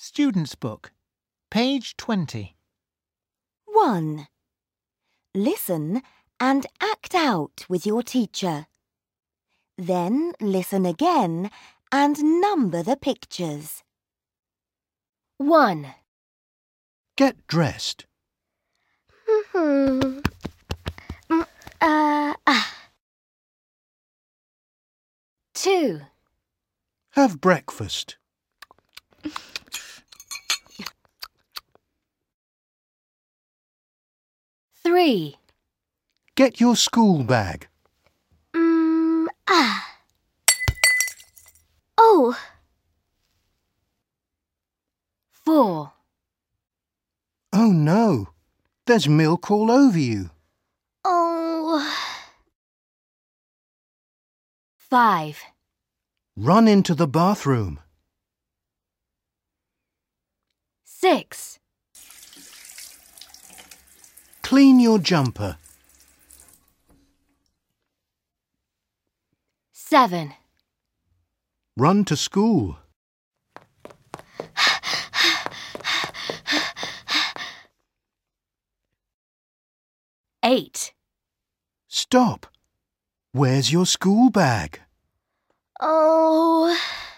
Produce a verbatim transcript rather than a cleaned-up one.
Student's Book, page twenty. one. Listen and act out with your teacher. Then listen again and number the pictures. one. Get dressed. uh, ah. two. Have breakfast. three. Get your school bag. Mm, ah. Oh. four. Oh no, there's milk all over you. Oh. five. Run into the bathroom. six. Clean your jumper. seven. Run to school. eight. Stop. Where's your school bag? Oh.